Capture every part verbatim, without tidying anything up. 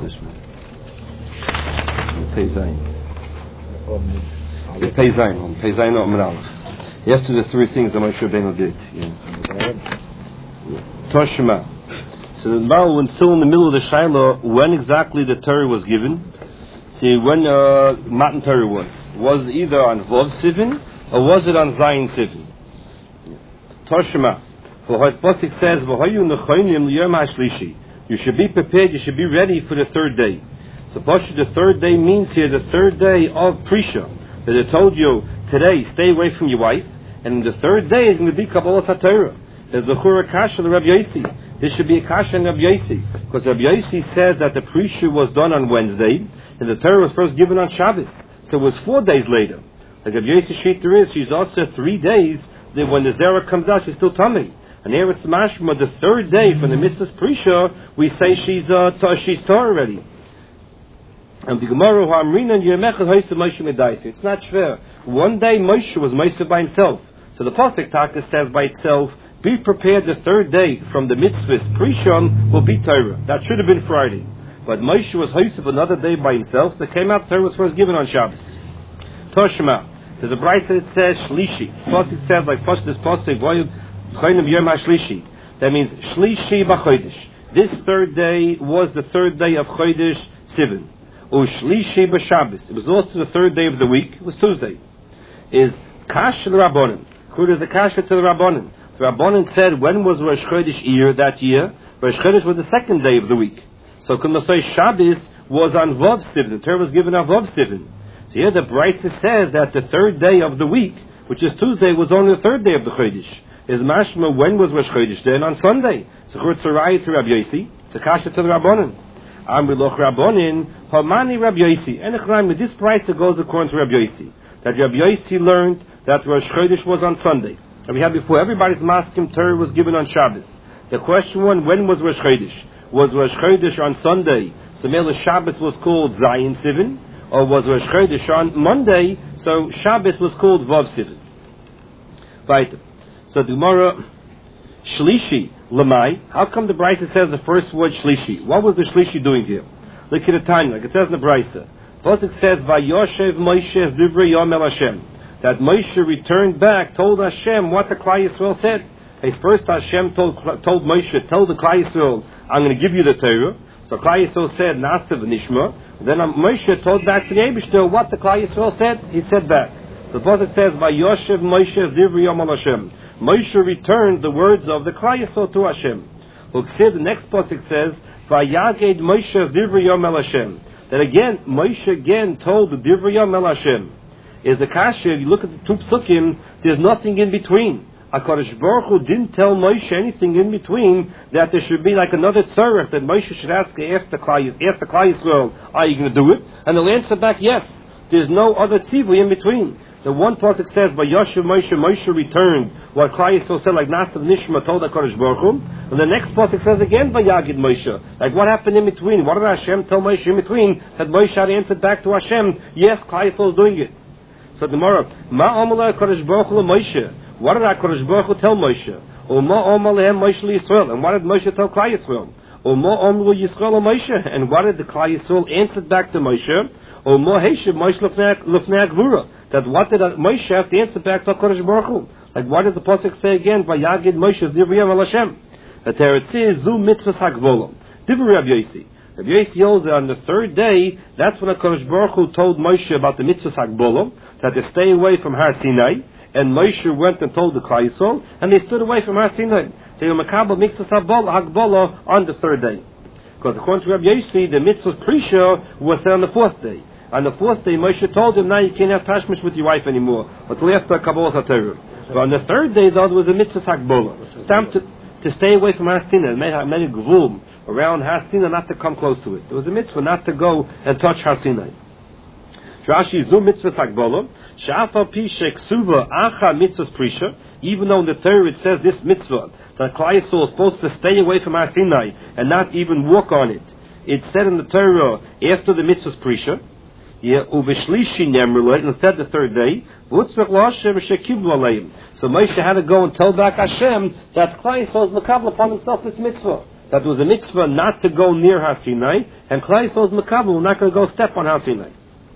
Pei Zayin. Pei Zayin. Pei Zayin or Aleph. After the three things that Moshe Rabbeinu did. Yeah. Toshima. So now, when still in the middle of the Shiloh, when exactly the Torah was given? See, when uh, Matan Torah was. Was it either on Vav Sivin, or was it on Zayin Sivin? Toshima. For what Pasuk says, you should be prepared, you should be ready for the third day. So Pasuk, the third day means here the third day of Prisha. That they told you, today, stay away from your wife, and the third day is going to be Kabbalah HaTorah. There's a Chura Kasha, the Rabbi Yossi. This should be a Kasha and Rabbi Yossi. Because Rabbi Yossi says that the Prisha was done on Wednesday, and the Torah was first given on Shabbos. So it was four days later. Like Rabbi Yossi Shita is, she's also three days, that when the Zerah comes out, she's still tummy. And here it's mashma, the third day from the Mitzvah's Prisha, we say she's uh, t- she's Torah already. And the Gemara, it's not fair. One day Moshe was Moshe by himself. So the Pasuk Taka says by itself, be prepared the third day from the Mitzvah's Prisha will be Torah. That should have been Friday. But Moshe was Moshe another day by himself, so came out, Torah was first given on Shabbos. Toshma. There's a bright that says Shlishi. Pasuk says like Pasuk this Pasuk, that means Shlishi b'Chodesh. This third day was the third day of Chodesh Sivan. Ushlishi b'Shabbos. It was also the third day of the week. It was Tuesday. Is Kash the Rabbanan. Who is the Kasha to the Rabbanan? The Rabbanan said, when was Rosh Chodesh year that year? Rosh Chodesh was the second day of the week. So can we say Shabbos was on Vav Sivan? The Torah was given on Vav Sivan. So here the Brisa says that the third day of the week, which is Tuesday, was only the third day of the Chodesh. Is mashma, when was Rosh Chodesh? Then on Sunday. So Churtz Arayah to Rabbi Yossi. It's a kasha to the Rabbanan. Amriloch Rabbanin, Hamani Rabbi Yossi. And with this price it goes according to Rabbi Yossi. That Rabbi Yossi learned that Rosh Chodesh was on Sunday. And we had before, everybody's maskim Torah was given on Shabbos. The question was, when was Rosh Chodesh? Was Rosh Chodesh on Sunday? So Mela Shabbos was called Zayin Sivan. Or was Rosh Chodesh on Monday? So Shabbos was called Vav Sivan. Right. So the Gemara, Shlishi, Lamai. How come the Brisa says the first word Shlishi? What was the Shlishi doing here? Look at the time, like it says in the Brisa. Pasuk says, Vayoshev Moshe Divrei Yom El Hashem. That Moshe returned back, told Hashem what the Klal Yisrael said. His first Hashem told, told Moshe, tell the Klal Yisrael, I'm going to give you the Torah. So Klal Yisrael said, Nasav Nishma. Then Moshe told back to the Eibishter what the Klal Yisrael said. He said back. So the Pasuk says, Vayoshev Moshe Divrei Yom El Hashem. Moshe returned the words of the Klal Yisrael to Hashem. Look, see, the next pasuk says, "Vayaged Moshe divrei Yom El Hashem." That again, Moshe again told the divrei Yom El Hashem. Is the kasha? You look at the two psukim. There's nothing in between. HaKadosh Baruch Hu didn't tell Moshe anything in between that there should be like another tzarech that Moshe should ask ask the Klal ask the Klal Yisrael, "Are you going to do it?" And they'll answer back, "Yes." There's no other tzivui in between. The one pasuk says, "By Yoshev Moshe, Moshe returned." What Klal Yisrael said, like Nasav Nishma told HaKadosh Baruch Hu. And the next pasuk says again, "By Yagid Moshe." Like what happened in between? What did Hashem tell Moshe in between? That Moshe had answered back to Hashem, "Yes, Klal Yisrael is doing it." So tomorrow, Ma Amala HaKadosh Baruch Hu Moshe. What did HaKadosh Baruch Hu tell Moshe? Uma Amalehem Moshe Yisrael. And what did Moshe tell Klal Yisrael? Uma Amalu Yisrael Moshe. And what did the Klal Yisrael answer back to Moshe? Uma Heshev Moshe Lefnei Gvura. That what did Moshe have to answer back to HaKadosh Baruch Hu? Like what does the pasuk say again? Vayagid Moshe Divrei Yom El Hashem. That there it says Zu Mitzvahs Hagvola. Divrei Rabbi Yossi. Rabbi Yossi holds that on the third day, that's when HaKadosh Baruch Hu told Moshe about the Mitzvahs Hagvola, that they stay away from Har Sinai. And Moshe went and told the Klal Yisrael, and they stood away from Har Sinai. So you makabel Mitzvahs Hagvola on the third day. Because according to Rabbi Yossi, the Mitzvahs Prisha was said on the fourth day. On the fourth day, Moshe told him, now you can't have tashmish with your wife anymore, until after Kabbalah HaTorah. But on the third day, though, there was a mitzvah Hagbola. It's time to, to stay away from Har Sinai. It made many gvul around Har Sinai not to come close to it. There was a mitzvah not to go and touch Har Sinai. Rashi zu mitzvah Hagbola. Sha'afal pi she'ksuva acha mitzvah prisha. Even though in the Torah it says this mitzvah, that Klal Yisrael is supposed to stay away from Har Sinai and not even walk on it. It said in the Torah after the mitzvah prisha. Yeah, uveshlishi nemrula, and said the third day. So Moshe had to go and tell back Hashem that Klal Yisrael is makabel upon himself this mitzvah. that there was a mitzvah not to go near Har Sinai, and Klal Yisrael's Makabel were not going to go step on Har Sinai.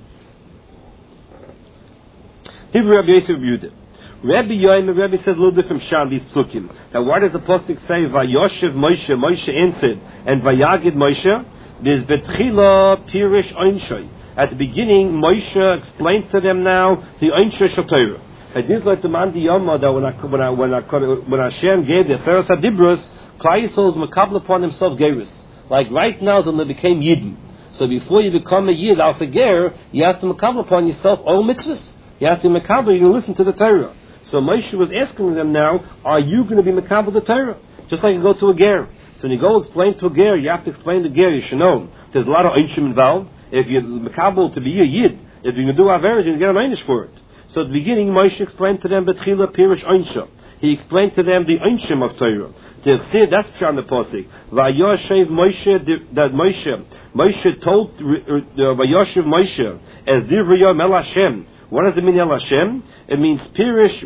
Rabbi Yosef Yehuda. Rabbi Yoim, Rabbi says a little different shah these psukim. Now why does the pasuk say Vayoshev Moshe, Moshe answered, and Vayagid Moshe? There's Betchila Pirish Einshay. At the beginning, Moshe explains to them now the Einshay Shel Torah. I did like the Mandi Yoma that when I when I when I when Hashem gave the Seres Hadibros, Klal Yisrael's makabel upon himself gerus. Like right now, when they became Yidden. So before you become a Yid, al Ger, you have to makabel upon yourself all mitzvahs. You have to be makabel. You listen to the Torah. So Moshe was asking them now, are you going to be makabel the Torah? Just like you go to a ger. So when you go explain to a ger, you have to explain the ger. You should know there's a lot of einshim involved. If you're makabel to be a Yid, if you can do averes, you can get an einish for it. So at the beginning, Moshe explained to them Betchila Pirish Einsha. He explained to them the Einshim of Torah. That's on the posik. Vayoshev Moshe, that Moshe, Moshe told Vayoshev Moshe as Divriyom El Hashem. What does it mean El Hashem? It means Pirish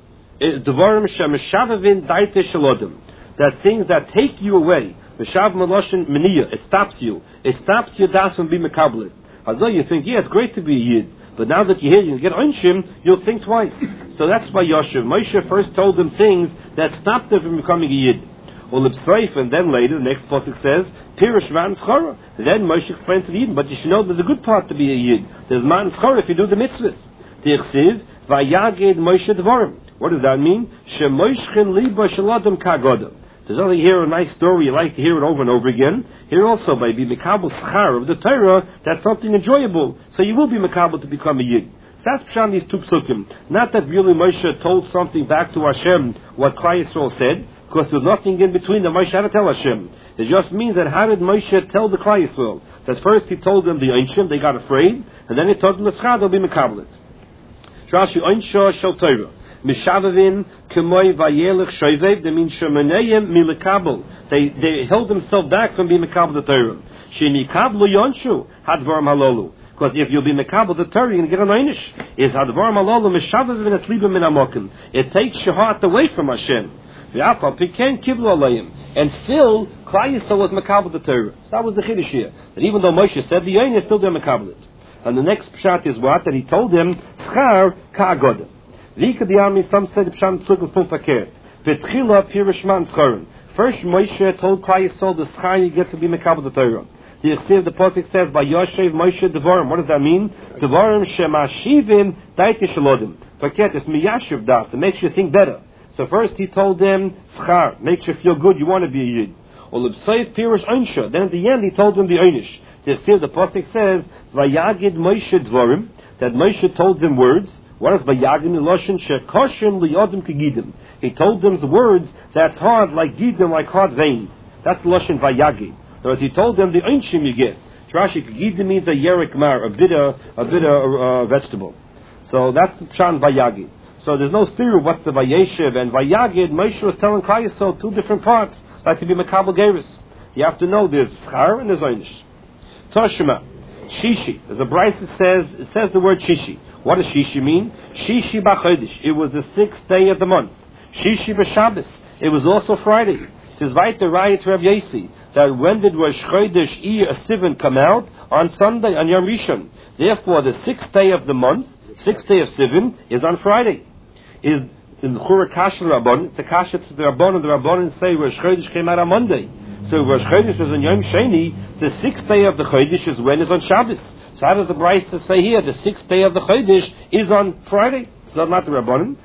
Dvarim Shemeshavavin Daite Shalodim. That things that take you away. Meshav Maloshin Meniya. It stops you. It stops your das from being makabel. Although you think, yeah, it's great to be a Yid. But now that you hear you get Einshim, you'll think twice. So that's why Yoshev. Moshe first told them things that stopped them from becoming a Yid. Ulibseif, and then later, the next pasuk says, Pirish Ma'an Schora. Then Moshe explains to the Yid, but you should know there's a good part to be a Yid. There's Ma'an Schora if you do the mitzvahs. Tichsiv, Vayaged Moshe Dvarim. What does that mean? Shemoishchen liba shaladam kagodam. There's only here a nice story, you like to hear it over and over again. Here also, by being Makabel Schar of the Torah, that's something enjoyable. So you will be Makabel to become a Yid. So that's Pshan these two psukim. Not that really Moshe told something back to Hashem, what Klal Yisrael said, because there's nothing in between that Moshe had to tell Hashem. It just means that how did Moshe tell the Klal Yisrael? That first he told them the Einshim, they got afraid, and then he told them the Schar, they'll be Makabel it. Rashi Einsha Shel Torah. Mishavavin Kemoy Vayelech Shoivev, they mean Shemaneyim Milekabel. They they held themselves back from being Mekabel the Torah. Shenikablu Yonshu Hadvarim Halolu. Because if you'll be Mekabel the Torah, you're going to get an einish. Is Hadvarim Halolu Mishavavin Atlibim Min Amokim. It takes your heart away from Hashem. V'afal Piken Kiblu Alayim. And still, Klal Yisrael was Mekabel the Torah. So that was the Chiddush here. That even though Moshe said the einish, still they're Mekabel it. And the next pshat is what? That he told them, Schar Ka'agodah. Vika the army, some said the Pshan Tzuk was Pumfakert. Betchila Pirishman Schorin. First Moshe told Klal Yisrael the Schar you get to be Mekabel the Torah. The Yechsiv, the Pasuk says, by Yoshev Moshe Devarim. What does that mean? Devarim Shemashivim Daiti Shalodim. Fakert is Miyashiv Das. It makes you think better. So first he told them, Schar, makes you feel good, you want to be a Yid. Ulibseif Pirish Einsha. Then at the end he told them the Einish. The Yechsiv, the Pasuk says, Vayagid Moshe Devarim. That Moshe told them words. What is Vayagim Loshin Shekoshim Liyodim Kigidim? He told them the words that's hard like Gidim, like hard veins. That's Loshin Vayagim. Whereas he told them the Einshim you get. Rashi Kigidim means a Yerik Mar, a bitter, a bitter uh, vegetable. So that's the Pshan Vayagim. So there's no theory of what's the Vayeshev and Vayagid. Moshe was telling Klal Yisrael two different parts, like to be Makabel Geris. You have to know there's Schar and there's Einish. Toshima, Shishi. There's a Bryce that says, it says the word Shishi. What does Shishi mean? Shishi b'chodesh. It was the sixth day of the month. Shishi b'Shabbos. It was also Friday. It says Vaiter Raya to Rav Yossi that when did Rosh Chodesh Iyar Sivan come out? On Sunday, on Yom Rishon. Therefore, the sixth day of the month, sixth day of Sivan, is on Friday. Is in the Chura Kasha Rabban? It's the Kasha to the Rabban, and the Rabban say Rosh Chodesh came out on Monday. So Rosh Chodesh was on Yom Sheni. The sixth day of the Chodesh is when is on Shabbos. So how does the Brisa say here? The sixth day of the Chodesh is on Friday. So not the Rabbanim.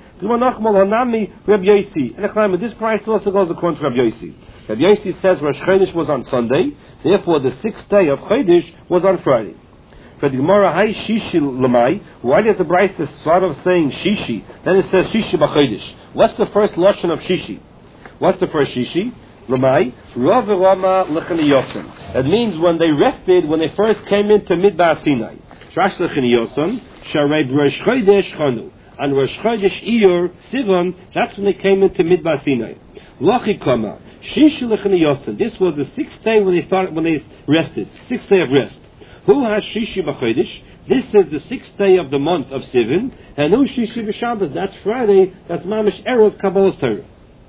Rabbi Yossi. And this price also goes according to Rabbi Yossi. Rabbi Yossi says Rosh Chodesh was on Sunday. Therefore, the sixth day of Chodesh was on Friday. For the Gemara, Hai Shishi Lamai. Why does the Brisa start off saying Shishi? Then it says Shishi b'Chodesh. What's the first lashon of Shishi? What's the first Shishi? Lamai, Rav Rama Lechaniyosim. It means when they rested, when they first came into Midbar Sinai. Shrash Lechaniyosim, Sharei Rosh Chodesh Chanu. And Rosh Chodesh Iyar Sivan, that's when they came into Midbar Sinai. Lachi Kama, Shishi Lechaniyosim. This was the sixth day when they started, when they rested. Sixth day of rest. Who has Shishi b'Chodesh? This is the sixth day of the month of Sivan. And who Shishi b'Shabbos? That's Friday. That's Mamish Erev Kabbalas Torah.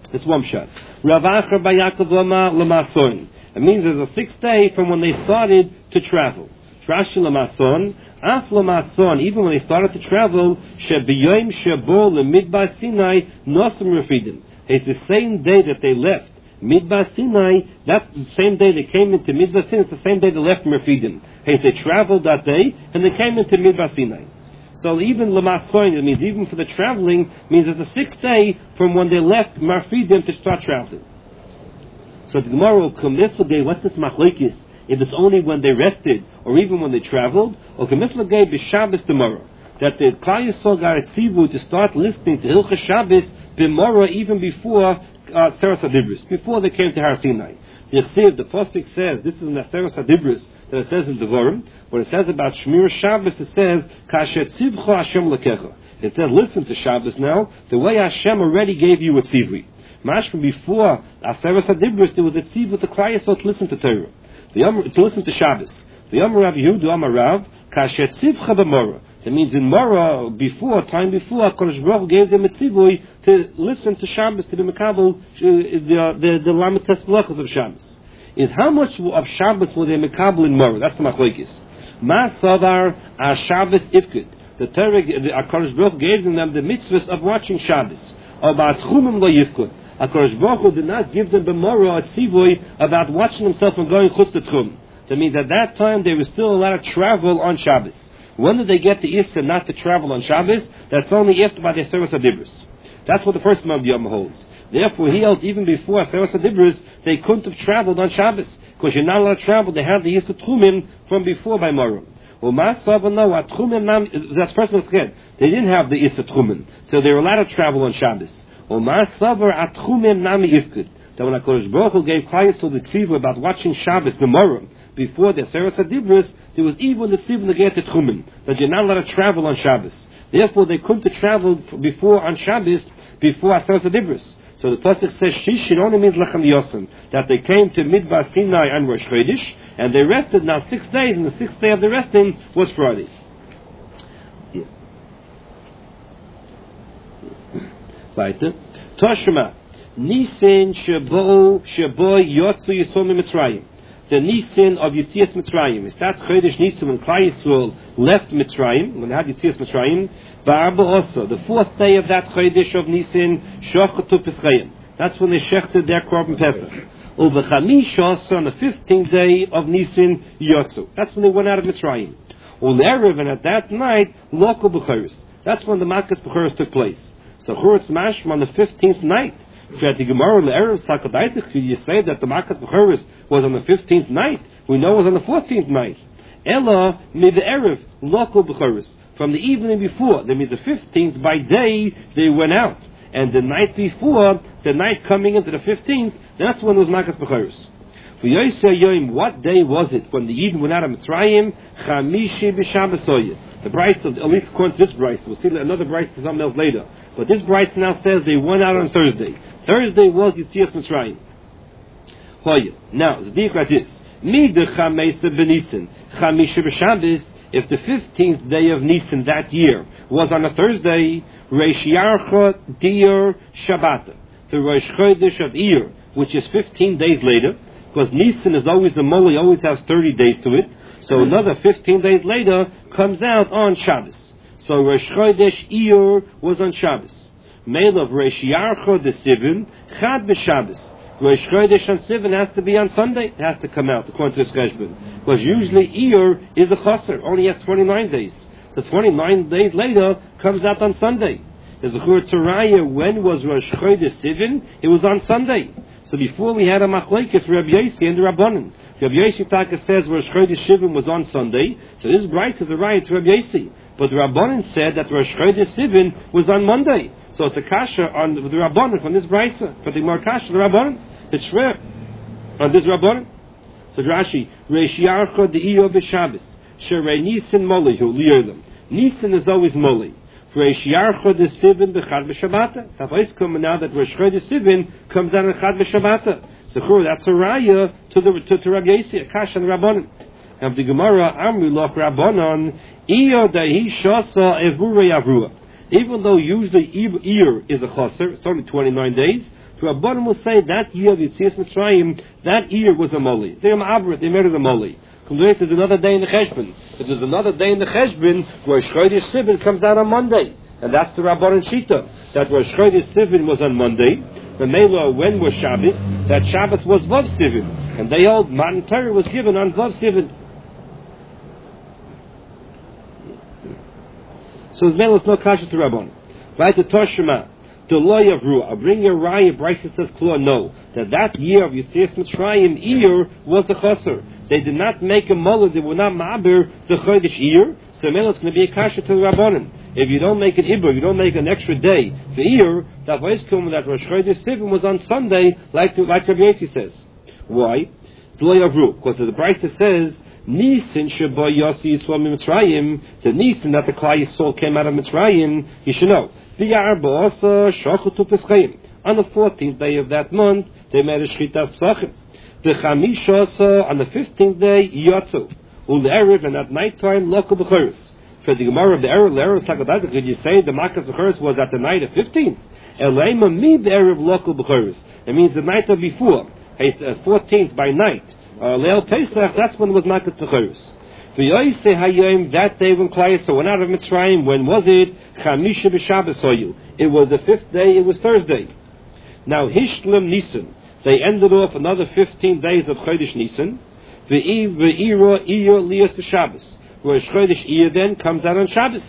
That's one shot. Rav Acher bar Yaakov Lama Lamason. It means there's a sixth day from when they started to travel. Rashi Lamason, Af Lamason, even when they started to travel, Shebiyoim Shebo LeMidbar Sinai Nosem Refidim. It's the same day that they left Midbar Sinai. That's the same day they came into Midbar Sinai. It's the same day they left Refidim. Hey, they traveled that day and they came into Midbar Sinai. So even Lamason, it means even for the traveling, means it's the sixth day from when they left Marfidim to start traveling. So the Gemara will come Miflagei, what's this machlokes? If it's only when they rested, or even when they traveled, or Miflagei b'Shabbos tomorrow, that the Klal Yisrael got a tzivu to start listening to Hilchos Shabbos b'Morah even before uh, Seras HaDibros, before they came to Har Sinai. The Yasiv, the Pasuk says, this is in the Seras HaDibros, that it says in Devarim, when it says about Shmir Shabbos, it says, Kashet tzivcha Hashem lekecha. It says, listen to Shabbos now, the way Hashem already gave you a tzivui. Mashma before Seras HaDibros, there was a tzivu to Klal Yisrael to listen to Torah, the Amr, to listen to Shabbos. The Amr Rav Yehuda Amar Rav, Kashet tzivcha b'Morah. That means in Morah, before, time before, HaKadosh Baruch Hu gave them a tzivui to listen to Shabbos, to the Mekabel, the the the Lamed Tes Melachos of Shabbos. Is how much of Shabbos were they Mekabel in Morah? That's the machlokes. Ma Savar a Shabbos Ifkud. The Torah, the HaKadosh Baruch Hu gave them the mitzvahs of watching Shabbos. About Chumim lo Yifkud. HaKadosh Baruch Hu did not give them b'Morah a tzivui about watching themselves and going chutz to Tchum. That means at that time they were still allowed to travel on Shabbos. When did they get the Issa not to travel on Shabbos? That's only after by the Seras HaDibros. That's what the first Mag Yom holds. Therefore, he held even before Seras HaDibros, they couldn't have traveled on Shabbos. Because you're not allowed to travel, they had the Issa Tchumim from before by Morah. Well, that's first of all, they didn't have the Issa Tchumim, so they were allowed to travel on Shabbos. Well, that when HaKadosh Baruch Hu gave Klal Yisrael the tzivah about watching Shabbos, the Morah, before the Seras HaDibros, there was even the tzivah to get to Tchumim, that you're not allowed to travel on Shabbos. Therefore, they couldn't have traveled before on Shabbos, before Seras HaDibros. So the pasuk says, Shishir only means Lechem Yosem, that they came to Midbar Sinai and Rosh Chodesh, and they rested now six days, and the sixth day of the resting was Friday. Yeah. Weiter. Toshma. Nisan Shabo Shabo Yotzu Yisrael Mitzrayim. The Nisan of Yitzias Mitzrayim. Is that Chodesh Nisan when Klal Yisrael left Mitzrayim, when they had Yitzias Mitzrayim? Ba'arba also, the fourth day of that Chodesh of Nisan, Shochatu Pesachim. That's when they shechted their Korban Pesach. Ubechamish also on the fifteenth day of Nisan Yotzu. That's when they went out of Mitzrayim. Ulerev, and at that night, local Bechoros. That's when the Makas Bechoros took place. So Churetz Mashma on the fifteenth night. You say that the Makas Bechoros was on the fifteenth night. We know it was on the fourteenth night. Ella mid the Erev local Bechoros. From the evening before, that means the fifteenth by day they went out, and the night before, the night coming into the fifteenth, that's when it was Makas Bechoros. What day was it when the Eden went out of Mitzrayim? Chamishi b'Shabbasoyah. The Bryce, at least according to this Bryce, we'll see another Bryce to something else later. But this Bryce now says they went out on Thursday. Thursday was Yitzias Mitzrayim. Now, the deal like this: Mida Chamesa b'Nisan, Chamisha b'Shabbos. If the fifteenth day of Nisan that year was on a Thursday, Reish Yarcha Dir Shabbata, the Rosh Chodesh of Iyar, which is fifteen days later, because Nisan is always the Moli, always has thirty days to it. So another fifteen days later comes out on Shabbos. So Rosh Chodesh Iyar was on Shabbos. Mail of Reish Yarcha the Sivin Chad b'Shabbos. Rosh Chodesh on Sivan has to be on Sunday. It has to come out according to this Cheshbon. Because usually Iyar is a chaser, only has twenty-nine days. So twenty-nine days later comes out on Sunday. There's a Chur Tzaraya, when was Rosh Chodesh Sivan? It was on Sunday. So before we had a machlokes, Rabbi Yossi and the Rabbanan. Rabbi Yossi Taka says Rosh Chodesh Sivan was on Sunday. So this Bryce is a riot to Rabbi Yossi. But the Rabbanan said that Rosh Chodesh Sivan was on Monday. So it's a kasha on the Rabbanan from this Bryce. For the more kasha, the Rabbanan. It's rare on this Rabbanan. So Rashi, Reish Yarcha De'iyo b'Shabbos, Sherei Nisan Molihu Liyolam. Nisan is always Moli. Reish Yarcha de Sivin b'Chad b'Shabbata. Tavais come now that Rosh Chodesh Sivin comes down on Chad b'Shabbata. So that's a raya to the to, to Rabbi Yossi, a kash on Rabbanan. Now the Gemara Amri Loch Rabbanan Iyo Dahi Shasa Evurei Avrua. Even though usually Iyar is a chaser, it's only twenty-nine days. The Rabbanim will say that year of Yetzias Mitzrayim, that year was a Moli. They're Ma'abrit, they made it a Moli. There's another day in the Cheshbon. If there's another day in the Cheshbon, where Chodesh Sivan comes out on Monday. And that's the Rabbanan Shita. That where Chodesh Sivan was on Monday, the Mela, when was Shabbos, that Shabbos was Vav Sivan. And they hold Matan Torah was given on Vav Sivan. So his Mela is no kasha to Rabbanan. Right to Toshima. The law of Ruah, bring your raya, Bryce says, Klor, no, that that year of Yetzias Mitzrayim, Iyur, was a chaser. They did not make a mullah, they were not ma'abir the Chodesh Iyur, so Mela is going to be a kasha to the Rabbanan. If you don't make an Ibur, you don't make an extra day for Iyur, that voice come that Rosh Chodesh Sivan was on Sunday, like the, like Rabbi Yossi says. Why? The law of Ruah, because the Bryce says, Nisan Sheba Yossi Yisrael Mitzrayim, the Nisan that the Klal Yisrael came out of Mitzrayim, you should know. On the fourteenth day of that month, they made a Shchitas Psachim. The Chamishasa, on the fifteenth day, Yotzu. Ul Erev, and at night time, Lokal B'Choros. For the Gemara of the Erev, the Erev Sakadadik, could you say the Makas B'Choros was at the night of fifteenth? Elema Mid Erev Lokal B'Choros. It means the night of before. It's fourteenth by night. Uh, Leil Pesach, that's when it was Makas B'Choros. That day when Klal Yisrael went out of Mitzrayim, when was it? Chamisha b'Shabbos hoyu. It was the fifth day, it was Thursday. Now, Hishlem Nisan, they ended off another fifteen days of Chodesh Nisan. Ve'ira Iyur Lias b'Shabbos. Whereas Chodesh Iyur then comes out on Shabbos.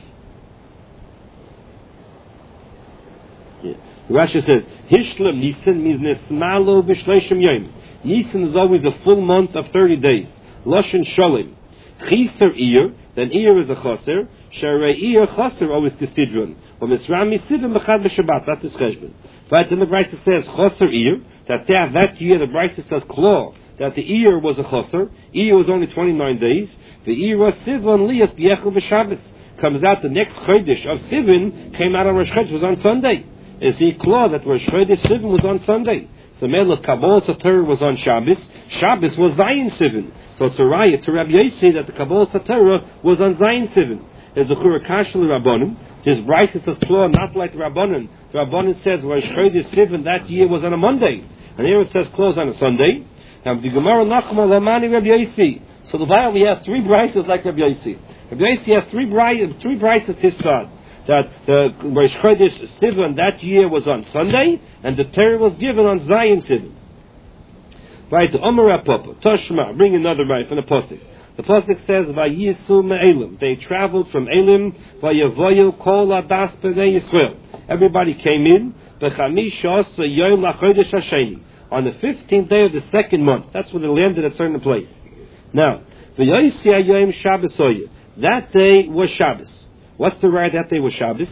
Yeah. Rashi says, Hishlem Nisan means Nesmalo b'Shleishim Yom. Nisan is always a full month of thirty days. Loshen Sholem. Chiser Iyur, then Iyur is a Chaser. Sharei Iyur Chaser always Kisidron. Or Misrami Sidon B'chad B'Shabbat, that's his Cheshbon. But then the Brisa says Chaser Iyur, that there, that year the Brisa says Klor, that the Iyur was a Chaser. Iyur was only twenty-nine days. The Iyur was Sivan Lias B'Yechel B'Shabbos. Comes out the next Chodesh of Sivan, came out on Rosh Chodesh, was on Sunday. Is he Klor that Rosh Chodesh Sivan was on Sunday? So Melech Kabbalah Satorah was on Shabbos. Shabbos was Zion Sivan. So it's a riot to Rabbi Yossi that the Kabbalah Satorah was on Zion Sivan. There's a Churakash Rabbanim. This Bryce says Klor, not like the Rabbanim. The Rabbanim says Rosh Chodesh Sivan that year was on a Monday, and here it says Klor on a Sunday. Now the Gemara Nachma Lamani Rabbi Yossi. So the Bible we have three Bryces like Rabbi Yossi. Rabbi Yossi has three Bryces, three Bryces this side. That the Rosh Chodesh Sivan that year was on Sunday, and the Torah was given on Zion Sivan. Right, to Omer Papa, Toshma, bring another right from the Pasuk. The Pasuk says, Vayisu me'elim. They traveled from Elim, Vayavoyu kol adas b'nei Yisrael. Everybody came in, B'chamish asa yom lachodesh hasheni. On the fifteenth day of the second month. That's when they landed at a certain place. Now, V'yoysi hayom Shabbos hoyu. That day was Shabbos. What's the right that day was Shabbos?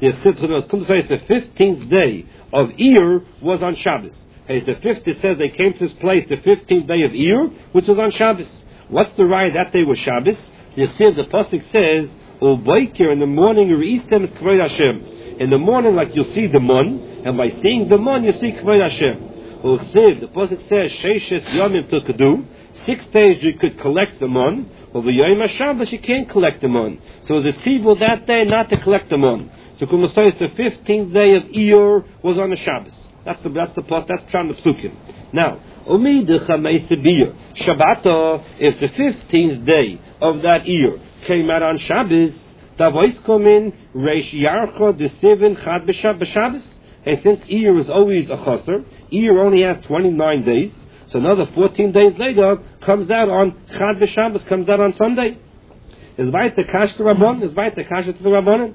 The fifteenth day of Iyur was on Shabbos. As the fifth, it says they came to this place the fifteenth day of Iyur, which was on Shabbos. What's the right that day was Shabbos? The the pasuk says, "U'boiker in the morning reistem is kvod Hashem." In the morning, like you'll see the mon, and by seeing the mon, you see kvod Hashem. U'siv, the pasuk says, "Sheishes yomim tukadu." Six days you could collect the mon. Over Yom HaShabbos you can't collect the mon. So it was a tzivul that day not to collect the mon. So Kumusay, the fifteenth day of Iyur was on the Shabbos. That's the that's the part that's trying the psukim. Now, Omi de Chameisibiyah Shabbato, if the fifteenth day of that Iyur came out on Shabbos, the voice come in Reish Yarcha the seven Chad b'Shabbos. And since Iyur is always a chaser, Iyur only has twenty-nine days. So another fourteen days later comes out on Chad b'Shabbos, comes out on Sunday. Is right the kash to Rabbanan? Is right the kash to the Rabbanan?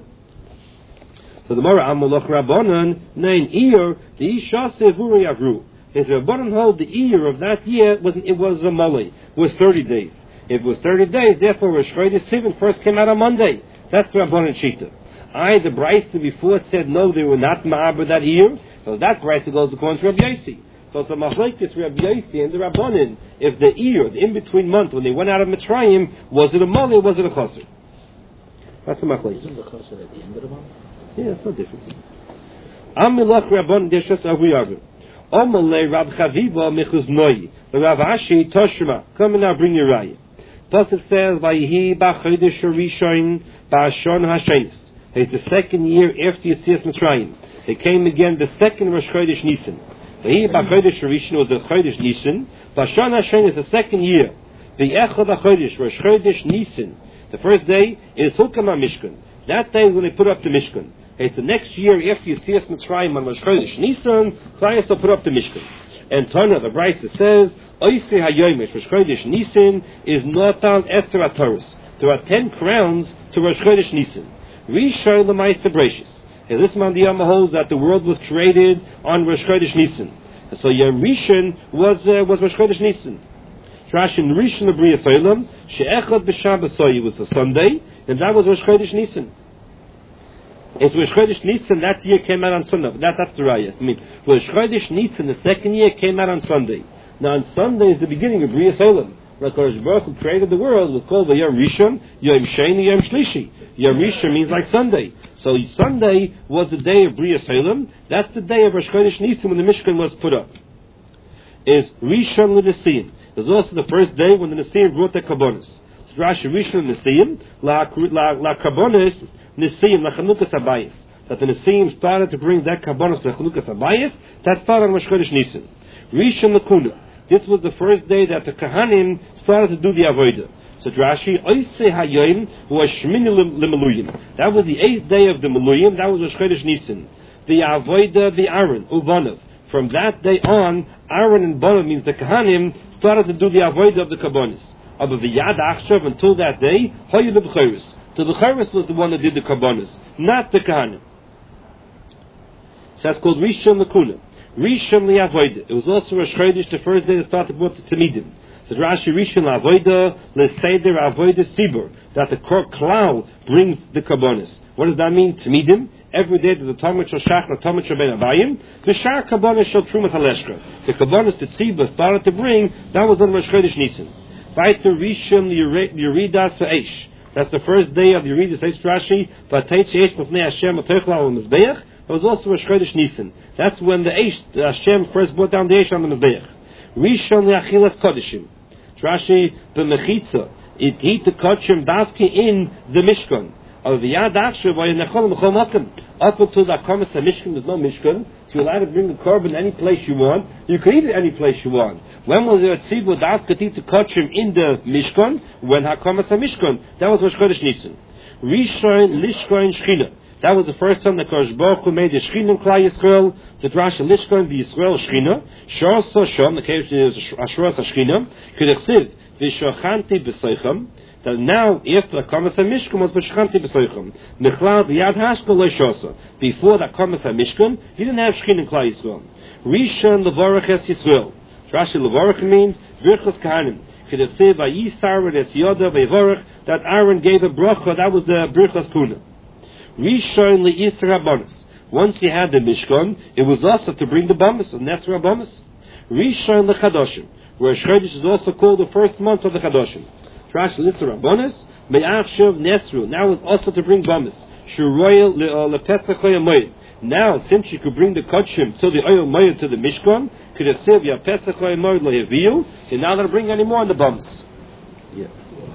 So the Mora Amolach Rabbanan named Iyur the Isha Sevuri Avru. His Rabbanan hold the Iyur of that year was it was a Malay. It was thirty days. If it was thirty days, therefore Rosh Chodesh Sivan first came out on Monday. That's the Rabbanan Shita. I the Brisa before said no, they were not Ma'aber that Iyur. So that Brisa goes according to Rabbi Yossi. So it's a machlekes Rabbi Yossi and the Rabbanan. If the Iyur, the in-between month when they went out of Mitzrayim, was it a Malay or was it a Chaser? That's a machlekes. Isn't the Chaser at the end of the month? Yeah, it's no different. Amilach Rabban Deshas Avuyagu. Omalei Rab Chaviva Mechuz Noi. The Rav Ashi Toshma. Come and now bring your raya. Pasuk says, Vayihi B'Chodesh Rishon B'Ashon Hashenis. It's the second year after Yetzias Mitzrayim. They came again the second Rosh Chodesh Nisan. He b'chodesh Rishon was the chodesh Nisan. B'Shana Hashem is the second year. The Echad HaChodesh, Rosh Chodesh Nisan. The first day is Hukam HaMishkan. That day is when they put up the Mishkan. It's the next year after you see us Mitzrayim on Rosh Chodesh Nisan, Klai will put up the Mishkan. And Tana, the Brisa says, Oisei HaYomesh, Rosh Chodesh Nisan is Notal Esther HaTorus. There are ten crowns to Rosh Chodesh Nisan. Rishon L'Maisa Brachos. And this man the Yama holds that the world was created on Rosh Chodesh Nisan. And so Yom Rishon was uh, was Rosh Chodesh Nisan. Rashi in Rishon L'Bria Soilam She'echad B'Shabbos Soyi was a Sunday, and that was Rosh Chodesh Nisan. It's Rosh Chodesh Nisan that year came out on Sunday. That that's the raya. I mean, Rosh Chodesh Nisan the second year came out on Sunday. Now on Sunday is the beginning of Bria Soilam. Like Kodesh Baruch Hu created the world was called the Yom Rishon, Yom Sheni, Yom Shlishi. Yom Rishon means like Sunday. So Sunday was the day of Bria Soilam. That's the day of Rosh Chodesh Nisan when the Mishkan was put up. Is Rishon L'Nesim. It was also the first day when the Nesim brought their Karbonos. So Rashi Rishon Nesim, La Karbonos Nesim, La Chanukas Habayis. That the Nesim started to bring that Karbonos to Chanukas Habayis, that started on Rosh Chodesh Nisan. Rishon L'Kuna. This was the first day that the Kahanim started to do the Avodah. So Rashi, Oisei HaYom was Shmini L'Meluyim. That was the eighth day of the Meluyim. That was Rosh Chodesh Nisan. The Avodah, the Aaron, Uvanov. From that day on, Aaron and Banav means the Kahanim started to do the Avodah of the Karbonos. But the Yad Achshav until that day, Hoyu the B'Cheres. So the B'Cheres was the one that did the Karbonos, not the Kahanim. So that's called Rishon L'Kuna. Rishon L'Avodah. It was also Rosh Chodesh, the first day that started brought the Tamidim. So Rashi Rishon L'Avodah, L'Seder Avodah Sibur. That the Klal brings the Karbonos. What does that mean? Tamidim. Every day there's a Talmud Shal Shach and a Talmud Shal Ben Abayim. The Shar Karbonos Shal Trumat HaLeshka. The Karbonos that Tziba started to bring, that was on Rosh Chodesh Nisan. Vaiter Rishon Yeridas V'Eish. That's the first day of the Yeridas Eish Rashi. V'Teitz Eish B'Fnei Hashem V'Teichel Al Mizbeach. It was also Rosh Chodesh Nisan. That's when the Eish, the Hashem first brought down the Eish on the Mizbeach. Rishon Le'achilas Kodeshim. Rashi B'Mechitza. It heat the Kodeshim Davki in the Mishkan. Of the Yad Achshav or Nechol Mechol Makom. Up until the Akamas Mishkan, there's no Mishkan. So you're allowed to bring the korban any place you want. You can eat it any place you want. When was there a tzibur that could eat the kodshim in the Mishkan? When Hakamas Mishkan. That was Rosh Chodesh Nisan. Rishon Lishkoin Shechina. That was the first time that Kodesh Baruch Hu made the Shechina in Klal Yisrael. The Drash Lishkoin the Yisrael Shechina. Shor So Shom. The case is Ashras Shechina. Kedechsiv V'Shochanti B'Seicham. That now, after the Kamas HaMishkan was B'Shechanti B'Soichem. Mechlal V'Yad Hashka Loishosa. Before the Kamas HaMishkan, he didn't have Shechin in Klal Yisrael. Rishon Levorach Es Yisrael. Rashi Levorach means Birchos Kahanim. Kedefseh V'Yisar Es Yoda V'Yevorach. That Aaron gave a bracha, that was the Birchos Kuna. Rishon Le'Yisar HaBonis. Once he had the Mishkan, it was also to bring the Bamas, the Netzer HaBamas. Rishon Le'Chadoshim. Where Chodesh is also called the first month of the Chadoshim. Rashi Litzar Rabbonis, Me'achshav Nesru. Now it's also to bring Bamas. Shuroyel Lepesach Oyamoyed. Now, since you could bring the Kodshim to the Oyamoyed to the Mishkan, could have said, Ya Pesach Oyamoyed Loyaviyu, and now they'll bring any more in the Bamas. Yeah.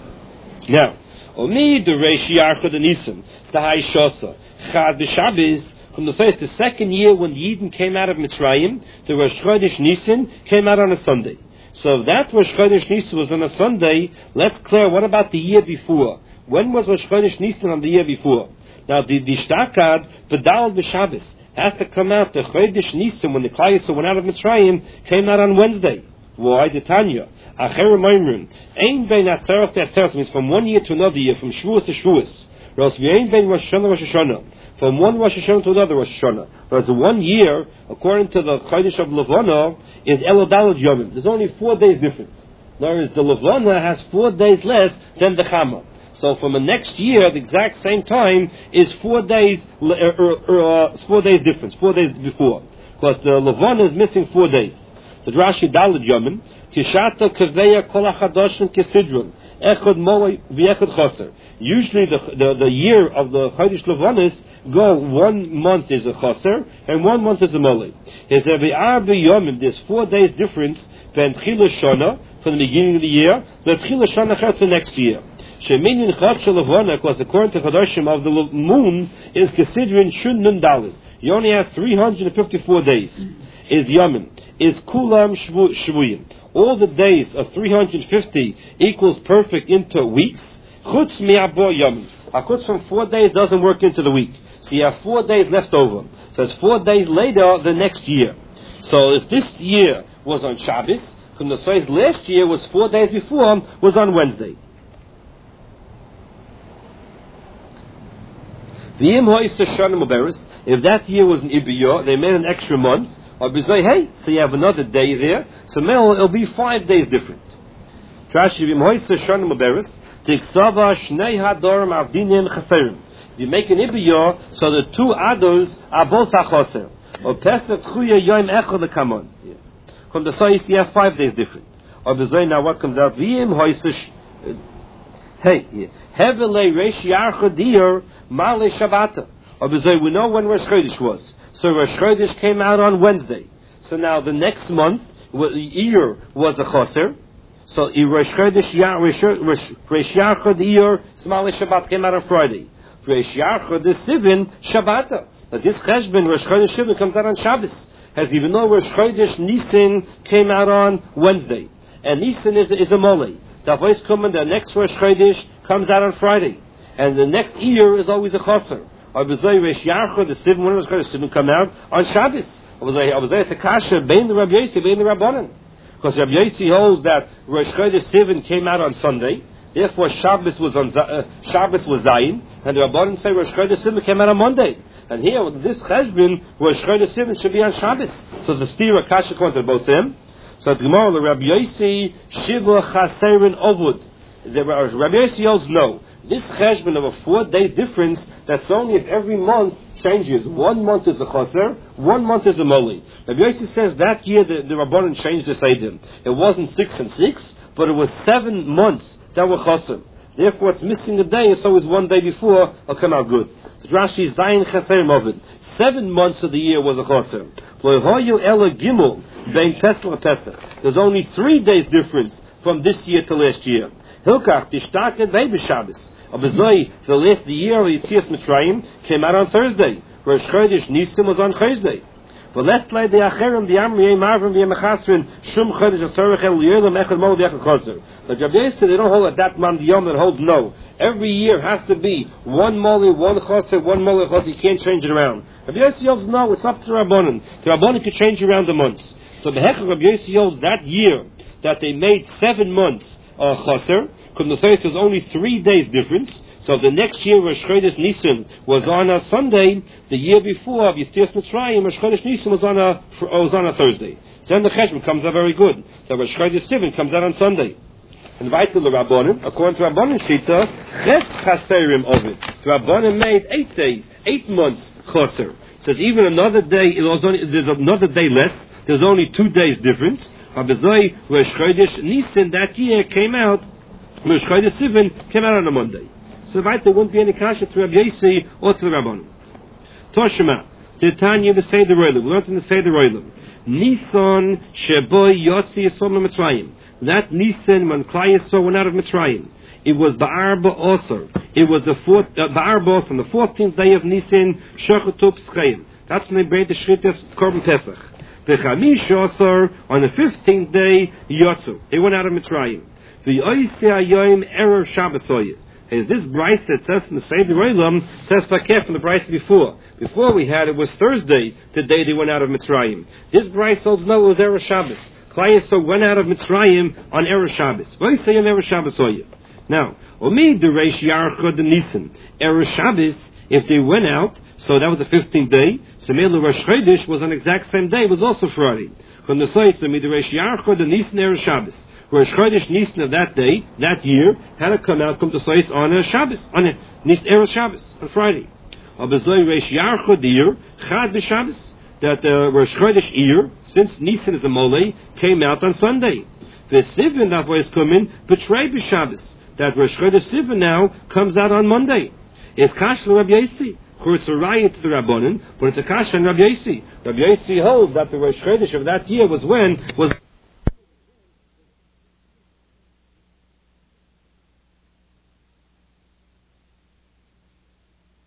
Now, Omi the Reishi Archa the Nisan, the Hai Shosa, Chad B'Shabbos, from the first, the second year when the Yidden came out of Mitzrayim, the Rosh Chodesh Nisan came out on a Sunday. So if that Rosh Chodesh Nisan was on a Sunday, let's clear what about the year before? When was Rosh Chodesh Nisan on the year before? Now the the Shtakad, B'Dal B'Shabbos, has to come out, the Chodesh Nisan, when the Klal Yisrael went out of Mitzrayim, came out on Wednesday. Why? The Tanya. Acher Moimrim. Ein bein Atzeros to Atzeros means from one year to another year, from Shavuos to Shavuos. Whereas we ain't bein Rosh Hashanah Rosh Hashanah. From one Rosh Hashanah to another Rosh Hashanah. Whereas the one year, according to the Chodesh of Levana, is Elodalad Yomim. There's only four days difference. Whereas the Levana has four days less than the Chama. So from the next year, the exact same time is four days, uh, uh, four days difference, four days before. Because the Levana is missing four days. So Rashi Dalad Yomim, Kishata Kaveya Kol HaChadoshim Kesidron. Echad Molei V'Echad Chaser. Usually the, the the year of the Chodesh Levanis go one month is a Chaser and one month is a Molei. Is every Arba Yomim, there's four days difference than Tchila Shana from the beginning of the year, the Tchila Shana Chetz the next year. Sheminin Chad Shalevana, because according to Chodoshim of the moon is considering Shun Nun Dalit. You only have three hundred fifty-four days. Is Yomim. is kulam shvuyim. All the days of three hundred fifty equals perfect into weeks. Chutz mi'abo yom. A chutz from four days doesn't work into the week. So you have four days left over. So it's four days later the next year. So if this year was on Shabbos, from the size last year was four days before, was on Wednesday. If that year was an Ibiyah, they made an extra month, or say, hey, so you have another day there, so now it'll be five days different. If you make an Ibiyah, so the two others are both achoser. Or Pesach Chuya Yom Echad Lekamon. From the size you have five days different. Or the now what comes out? V'im hoisish. Hey, heavily Reish Yarcha Dior Male Shabbata. Or the we know when Rosh Chodesh was. So Rosh Chodesh came out on Wednesday. So now the next month, year was a choser. So Rosh Chodesh Reish Yarcha Dior Male Shabbat came out on Friday. Reish Yarcha the Sivin Shabbata. But this Cheshbon, Rosh Chodesh Sivin, comes out on Shabbos. As even though Rosh Chodesh Nisan came out on Wednesday. And Nisan is, is a mole. The voice coming, the next Rosh Chodesh comes out on Friday. And the next year is always a Chaser. Or B'zoi Reish Yarcha, the Sivin, when Rosh Chodesh Sivin come out on Shabbos. I was like, I was like, it's a kasha, bein the Rabbi Yossi, bein the Rabbanan. Because Rabbi Yossi holds that Rosh Chodesh Sivin came out on Sunday. Therefore, Shabbos was on uh, Shabbos was Zayin, and the Rabbanan say Rosh Chodesh Sivin came out on Monday. And here, with this Cheshbon, Rosh Chodesh Sivin should be on Shabbos. So it's a stira kasha according to both them. So it's Gemara, the Rabbi Yossi Shiva Chaserin Ovud. Rabbi Yossi holds no. This Cheshbon of a four-day difference, that's only if every month changes. One month is a Chaser, one month is a Moli. Rabbi Yossi says that year the, the Rabbanan changed the Seidim. It wasn't six and six, but it was seven months that were Chaser. Therefore, it's missing a day, it's always one day before, it'll come out good. Rashi is Zayin Chaser Movid. Seven months of the year was a Chaser. There's only three days difference from this year to last year. Hilkach, Tishtake, Baby Shabbos. Abazoi, the last the year of Yitzias Mitzrayim came out on Thursday. Rosh Chodesh Nisan was on Thursday. But let's lay the Acherim, the Amri, Marvin, the Yemachasrin, Shum Chodesh, Atorach, El Yerim, Echad Mol, Echad Chaser. But Rabbi Yossi, they don't hold at that man the Yom that holds no. Every year has to be one Moli, one Chaser, one Moli Chaser. You can't change it around. Rabbi Yossi holds no. It's up to Rabbanan. The Rabbanan can change around the months. So the Hechad Rabbi Yossi holds that year that they made seven months uh, Chaser. Because the Seiss was only three days difference. So the next year, Rosh Chodesh Nisan was on a Sunday. The year before, of Yitzias Mitzrayim, Rosh Chodesh Nisan was on a was on a Thursday. So then the Cheshbon comes out very good. So Rosh Chodesh Sivan comes out on Sunday. And right to the Rabbanim, according to Rabbanim Shita, Ches Chaserim of it. The Rabbanim made eight days, eight months Chaser. So even another day, it was only, there's another day less. There's only two days difference. Abazoi Rosh Chodesh Nisan that year came out. Rosh Chodesh Sivan came out on a Monday. So right, there wouldn't be any kasha to Rabbi Yossi or to the Rabbanim. Toshima, the Tanya, the Seder Roilim. We learned in the Seder Roilim. Nisan Sheboy Yotzi Yisrael Mitzrayim. That Nisan when Klai Yisrael went out of Mitzrayim. It was Ba'arba Osir. It was the fourth uh, Ba'arba Osir, on the fourteenth day of Nisan Shechutub Schayim. That's when they made the Shritas Korban Pesach. The Chamish Osir on the fifteenth day Yotzu. They went out of Mitzrayim. The Oisei Ayoim Erev Shabbos Oyeh. Is this Bryce that says in the Seder Olam says Pakeh from the Bryce before. Before we had it was Thursday, the day they went out of Mitzrayim. This Bryce holds no, it was Erev Shabbos. Klai Yisrael went out of Mitzrayim on Erev Shabbos. Why say on Erev Shabbos Oya? Now, Omi the Reish Yarcha the Nisan Erev Shabbos. If they went out, so that was the fifteenth day. So Mele Rosh Chodesh was on the exact same day. It was also Friday. From the Seiss, Omi the Reish Yarcha the Nisan Erev Shabbos. Rosh Chodesh Nisan of that day, that year, had to come out, come to Seiss on a Shabbos, on a Nisan Erev Shabbos, on Friday. Abazoi Reish Yarcha Dir Chad b'Shabbos, that the uh, Rosh Chodesh year, since Nisan is a Mole, came out on Sunday. The Sivan that was coming, betray b'Shabbos, that Rosh Chodesh Sivan now comes out on Monday. It's Kash Rabbi Yossi. Of course, it's a riot to the Rabbanan, but it's a Kash on Rabbi Yossi. Rabbi Yossi holds that the Rosh Chodesh of that year was when was